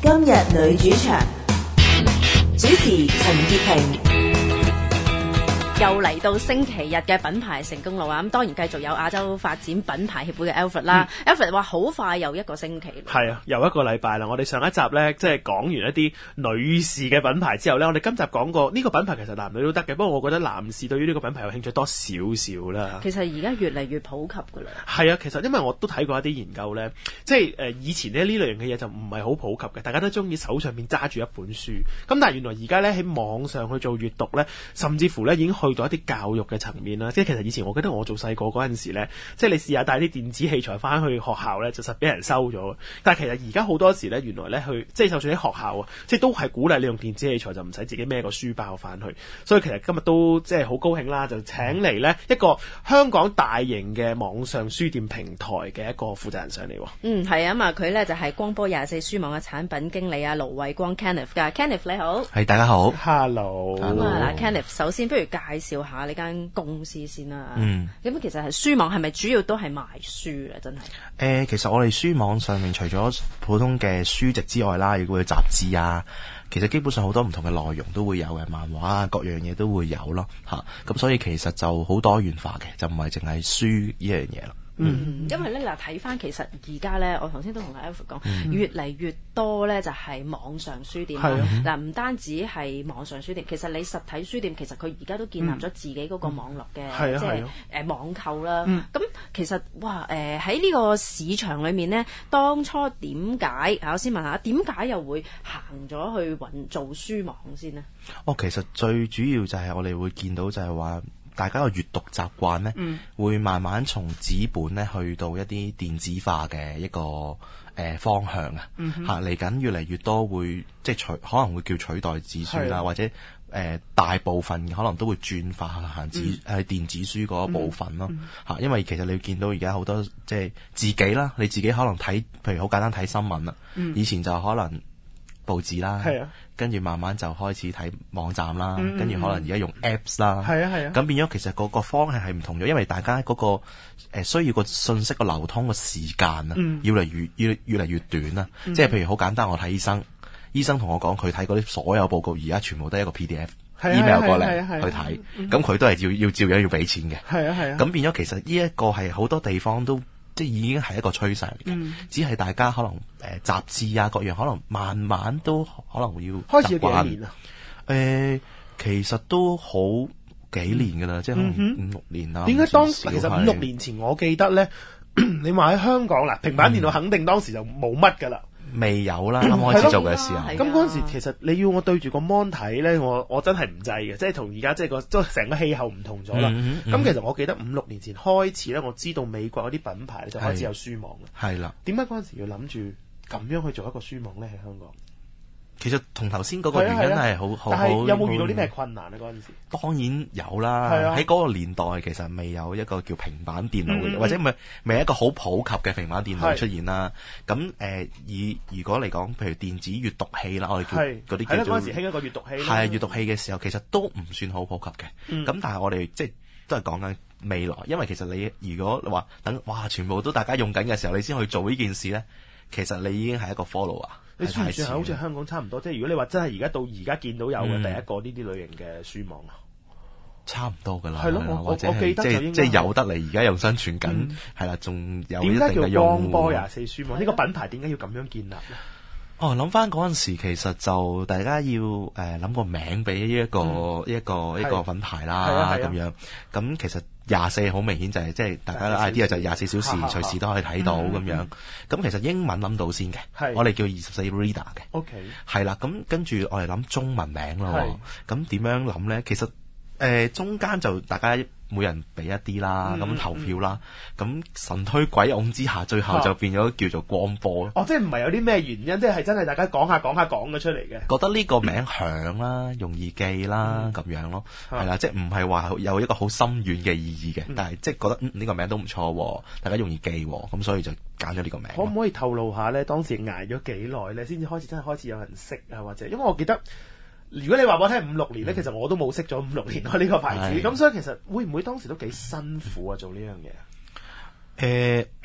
今日女主場，主持陳潔平。 又嚟到星期日嘅品牌成功路啊！咁當然繼續有亞洲發展品牌協會嘅 Alfred 啦。Alfred 話好快又一個星期。 係啊，又一個禮拜啦。我哋上一集呢，即係講完一啲女士嘅品牌之後呢，我哋今集講過呢個品牌其實男女都得嘅。不過我覺得男士對於呢個品牌有興趣多少少啦。 其實而家越嚟越普及㗎啦。 係啊，其實因為我都睇過一啲研究呢，即係以前呢類型嘅嘢就唔係好普及嘅，大家都中意手上面揸住一本書。咁但係原來而家呢，喺網上去做閱讀呢，甚至乎呢已經去到一啲教育嘅層面啦。即係其實以前我記得我做細個嗰陣時呢，即係你試下帶啲電子器材翻去學校呢，就實俾人收咗。但係其實而家好多時呢，原來呢，去即係就算喺學校啊，即係都係鼓勵你用電子器材，就唔使自己孭個書包翻去。所以其實今日都即係好高興啦，就請嚟呢一個香港大型嘅網上書店平台嘅一個負責人上嚟。 係啊嘛，佢呢就係光波24書網嘅產品經理啊，盧偉光 Kenneth 㗎。Kenneth 你好。 係，大家好。 Hello。 咁啊嗱 Kenneth 首先不如介紹下呢間公司先啦。咁其實係書網係咪主要都係賣書咧？真係。 其實我哋書網上面除咗普通嘅書籍之外啦，亦會有雜誌啊。其實基本上好多唔同嘅內容都會有嘅，漫畫啊，各樣嘢都會有咯嚇。咁所以其實就好多元化嘅，就唔係淨係書呢樣嘢咯。 因為咧嗱，睇翻其實而家咧，我頭先都同阿 Alfred 講，越嚟越多咧就係網上書店啦。嗱，唔單止係網上書店，其實你實體書店其實佢而家都建立咗自己嗰個網絡嘅，即係網購啦。咁其實哇喺呢個市場裏面咧，當初點解我先問下，點解又會行咗去做書網先呢？ 其實最主要就係我哋會見到就係話，大家嘅閱讀習慣呢，會慢慢從紙本呢去到一啲電子化嘅一個方向啊。嚟緊越嚟越多會即係可能會叫取代紙書啦，或者大部分可能都會轉化行係電子書嗰一部分咯。因為其實你見到而家好多即係自己啦，你自己可能睇，譬如好簡單睇新聞啦，以前就可能報紙啦，跟住慢慢就開始睇網站啦，跟住可能而家用 Apps 啦，咁變咗其實個方向係唔同咗，因為大家嗰個需要個信息個流通個時間啊，越嚟越短啦。即係譬如好簡單，我睇醫生同我講佢睇嗰啲所有報告，而家全部都係一個 PDF。email 過嚟去睇，咁佢都係要照樣要俾錢嘅。咁變咗其實呢一個係好多地方都即係已經係一個趨勢嚟嘅，只係大家可能雜誌啊各樣可能慢慢都可能會要開始要幾年啊？ 其實都好幾年㗎啦，即係可能5-6年啦。 點解其實5-6年前我記得咧，你話喺香港嗱，平板電腦肯定當時就冇乜㗎啦。 未有啦，啱開始做嘅時候。 咁嗰陣時其實你要我對住個 mon 睇咧，我真係唔制嘅，即係同而家即係成個氣候唔同咗啦。咁其實我記得5-6年前開始咧，我知道美國嗰啲品牌就開始有書網啦。係啦。點解嗰陣時要諗住咁樣去做一個書網咧？喺香港？ 其實同頭先嗰個原因係好， 但係有冇遇到啲咩困難咧？嗰陣時當然有啦。喺嗰個年代其實未有一個叫平板電腦嘅，或者未一個好普及嘅平板電腦出現啦。咁如果嚟講，譬如電子閱讀器啦，我哋叫嗰啲叫做嗰陣時興一個閱讀器。係閱讀器嘅時候，其實都唔算好普及嘅。咁但係我哋即係都係講緊未來，因為其實你如果話等全部都大家用緊嘅時候，你先去做呢件事咧，其實你已經係一個 follow 啊。 你算唔算係好似香港差唔多？即係如果你話真係而家到而家見到有嘅第一個呢啲類型嘅書網啊， 差唔多㗎啦。 係咯，我記得就應該即係有得嚟，而家又生存緊，係啦，仲有一定嘅用戶。點解叫光波 24書網？呢個品牌點解要咁樣建立咧？ 諗翻嗰陣時，其實就大家要諗個名俾一個品牌啦，咁樣。咁其實24好明顯就係即係大家嘅 idea 就24小時隨時都可以睇到咁樣。咁其實英文諗到先嘅，我哋叫24 reader 嘅。OK。係啦，咁跟住我哋諗中文名咯。咁點樣諗咧？其實中間就大家每人俾一啲啦，咁投票啦，咁神推鬼擁之下，最後就變咗叫做光波。 即係唔係有啲咩原因，即係真係大家講下講咗出嚟嘅。 覺得呢個名響啦，容易記啦，咁樣咯，係啦，即係唔係話有一個好深遠嘅意義嘅，但係即係覺得呢個名都唔錯，大家容易記，咁所以就揀咗呢個名。 可唔可以透露下咧？當時捱咗幾耐咧，先至真係開始有人識啊？或者因為我記得。如果你話我聽5-6年咧，其實我都冇識咗5-6年呢個牌子，咁所以其實會唔會當時都幾辛苦啊？做呢樣嘢？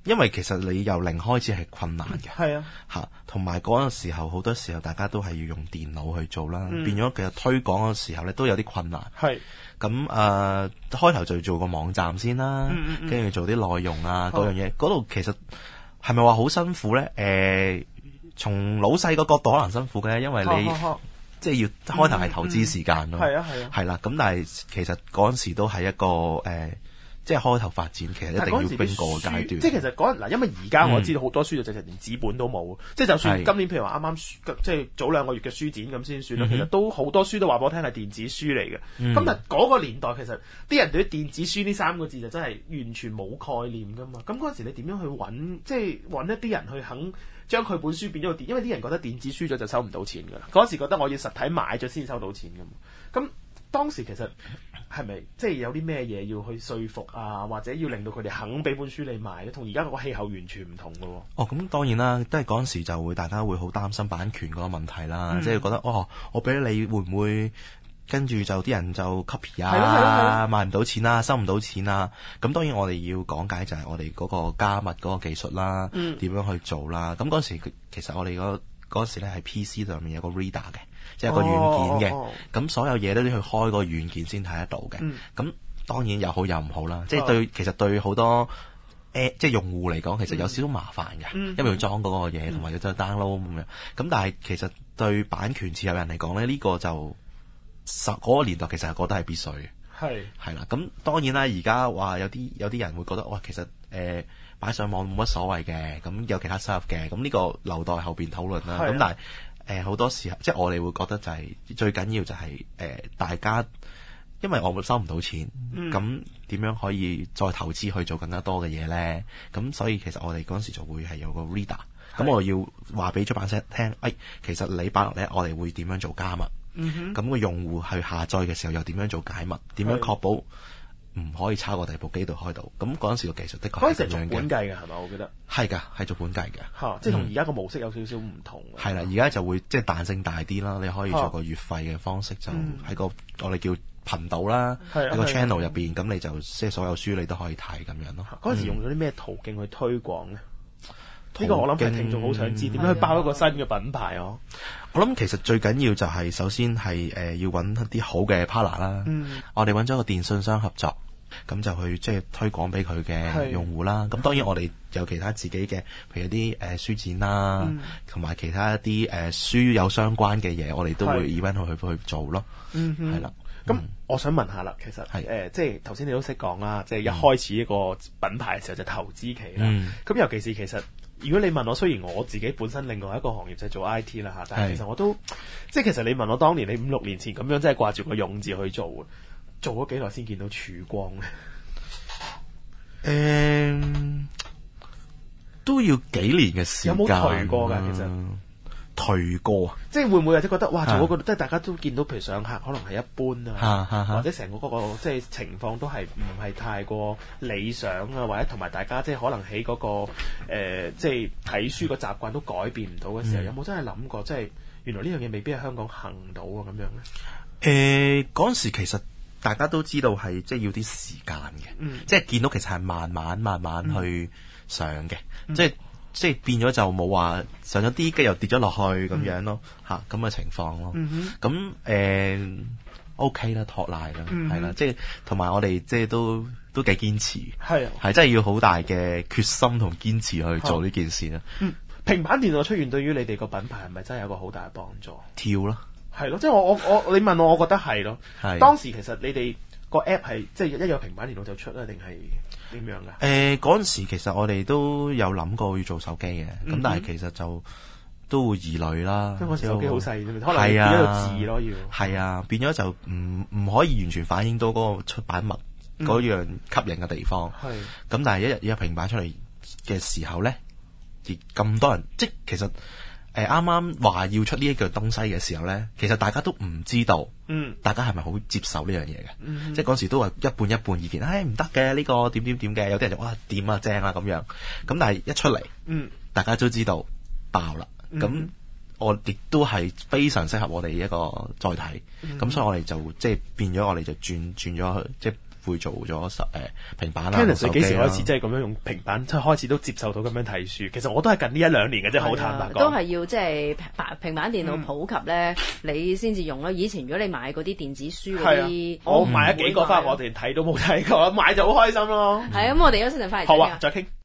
因為其實你由零開始係困難嘅， 係啊， 嚇，同埋嗰陣時候好多時候大家都係要用電腦去做啦，變咗其實推廣嘅時候咧都有啲困難。 係咁開頭就做個網站先啦，跟住做啲內容啊嗰樣嘢，嗰度其實係咪話好辛苦咧？從老細個角度可能辛苦嘅，因為你即係要開頭係投資時間咯，係啦。咁但係其實嗰陣時都係一個即係開頭發展，其實一定要經過嘅階段。 即係其實嗰陣嗱，因為而家我知道好多書就直情連紙本都冇，即係就算今年譬如話啱啱即係早2個月嘅書展咁先算啦，其實都好多書都話俾我聽係電子書嚟嘅。咁但係嗰個年代其實啲人對於電子書呢3個字就真係完全冇概念噶嘛。咁嗰陣時你點樣去揾，即係揾一啲人去肯將佢本書變咗個電，因為啲人覺得電子書咗就收唔到錢㗎啦。嗰時覺得我要實體買咗先收到錢㗎嘛。咁當時其實係咪即係有啲咩嘢要去說服啊，或者要令到佢哋肯俾本書你買咧？同而家個氣候完全唔同㗎喎。 哦，咁當然啦，都係嗰陣時就會大家會好擔心版權嗰個問題啦，即係覺得我俾你會唔會跟住就啲人就 copy 啊，賣唔到錢啊，收唔到錢啊。咁當然我哋要講解就係我哋嗰個加密嗰個技術啦，點樣去做啦。咁嗰時其實我哋嗰時咧係 PC 上面有個 reader 嘅。即係個軟件嘅，咁所有嘢都要去開個軟件先睇得到嘅。咁當然有好有唔好啦，即係其實對好多即係用戶嚟講，其實有少少麻煩嘅，因為要裝嗰個嘢，同埋要再 download 咁樣。咁但係其實對版權持有人嚟講咧，呢個就嗰個年代其實係覺得係必須嘅。係啦，咁當然啦，而家話有啲人會覺得哇，其實擺上網冇乜所謂嘅，咁有其他收入嘅，咁呢個留待後邊討論啦。咁但係好多時候，即係我哋會覺得就係最緊要就係大家，因為我收唔到錢，咁點樣可以再投資去做更加多嘅嘢咧？咁所以其實我哋嗰陣時就會係有個 reader，咁我要話俾出版社聽，其實你擺落咧，我哋會點樣做加密？咁個用戶去下載嘅時候又點樣做解密？點樣確保唔可以抄過第二部機度開到？咁嗰陣時個技術的確係咁樣嘅。嗰陣時係逐本計嘅係咪？我記得係㗎，係逐本計嘅。即係同而家個模式有少少唔同。係啦，而家就會即係彈性大啲啦。你可以做個月費嘅方式，就喺個我哋叫頻道啦，喺個 channel 入邊，咁你就即係所有書你都可以睇咁樣咯。嗰陣時用咗啲咩途徑去推廣咧？呢個我諗係聽眾好想知點樣去包一個新嘅品牌哦。我諗其實最緊要就係首先係要揾一啲好嘅 partner 啦。我哋揾咗個電信商合作，咁就去即係推廣俾佢嘅用戶啦。咁當然我哋有其他自己嘅，譬如啲書展啦，同埋其他一啲書有相關嘅嘢，我哋都會 event 去做咯。係啦。咁我想問下啦，其實即係頭先你都識講啦，即係一開始一個品牌嘅時候就投資期啦。咁尤其是其實如果你問我，雖然我自己本身另外一個行業就係做 IT 啦嚇，但係其實我都即係其實你問我當年你5-6年前咁樣，真係掛住個勇字去做咗幾耐先見到曙光咧？都要幾年嘅時間。有冇頹過㗎？其實頹過，即係會唔會或者覺得哇，做嗰個即係大家都見到，譬如上客可能係一般啊，或者成個嗰個即係情況都係唔係太過理想啊，或者同埋大家即係可能喺嗰個即係睇書個習慣都改變唔到嘅時候，有冇真係諗過即係原來呢樣嘢未必喺香港行到啊咁樣咧？ 嗰陣時其實大家都知道係即係要啲時間嘅，即係見到其實係慢慢去上嘅，即係變咗就冇話上咗啲，跟又跌咗落去咁樣咯，嚇咁嘅情況咯。咁OK 啦，托賴啦，係啦，即係同埋我哋即係都幾堅持，係真係要好大嘅決心同堅持去做呢件事啦。平板電腦出現對於你哋個品牌係咪真係有個好大嘅幫助？跳咯，係咯，即係我你問我覺得係咯。當時其實你哋個 app 係即係一有平板電腦就出啦，定係點樣㗎？嗰陣時其實我哋都有諗過要做手機嘅，咁但係其實就都會疑慮啦。因為嗰時手機好細啫，可能變咗個字咯，要係啊，變咗就唔可以完全反映到嗰個出版物嗰樣吸引嘅地方。係咁，但係一日有平板出嚟嘅時候咧，而咁多人，即係其實啱啱話要出呢一樣東西嘅時候咧，其實大家都唔知道，大家係咪好接受呢樣嘢嘅？即係嗰時都話一半一半意見，唔得嘅呢個點嘅，有啲人就哇點啊正啊咁樣，咁但係一出嚟，大家都知道爆啦，咁我亦都係非常適合我哋一個載體，咁所以我哋就即係變咗我哋就轉咗去，即係會做咗平板啊、 Kenneth 手機幾時開始啦。 即係咁樣用平板，即係開始都接受到咁樣睇書？其實我都係近呢1-2年嘅啫，好坦白講。 都係要即係平板電腦普及咧，你先至用咯。以前如果你買嗰啲電子書嗰啲， 我買咗幾個翻，我哋睇都冇睇過，買就好開心咯。 係咁，我哋休息陣翻嚟。 好啊，再傾。